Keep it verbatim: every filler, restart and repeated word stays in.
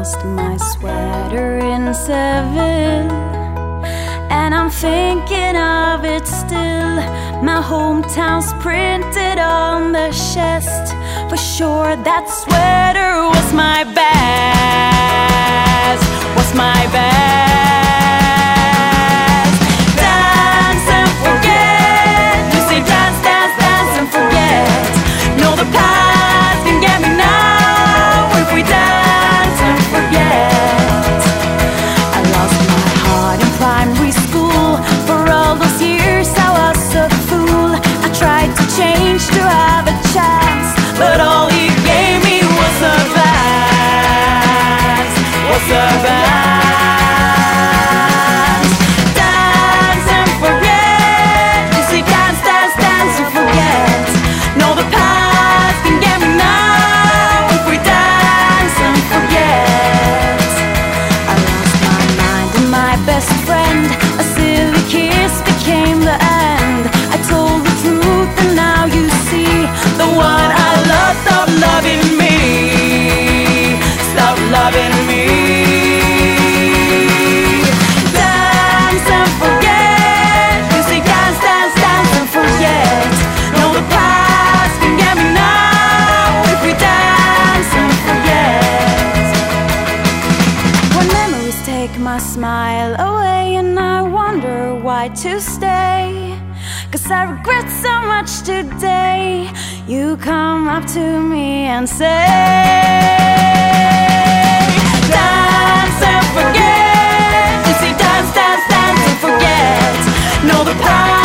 lost my sweater in Seville, and I'm thinking of it still. My hometown's printed on the chest. For sure that sweater was my best, was my best. Dance and forget. You say dance, dance, dance and forget. No, the past can get me now if we dance and forget. I lost my heart in primary school. For all those years I was a fool. I tried to change to have a chance, but all he gave me was a dance, was a dance. Dance and forget. You say dance, dance, dance and forget. No, the past can get me now if we dance and forget. I lost my mind and my best friend. A silly kiss became the end. I told the truth and now you see the one I love stopped loving me, stop loving me. Dance and forget. You say dance, dance, dance and forget. No, the past can get me now if we dance and forget. When memories take my smile away and I wonder why to stay, 'cause I regret so much today. You come up to me and say, dance and forget. You say dance, dance, dance and forget. No, the past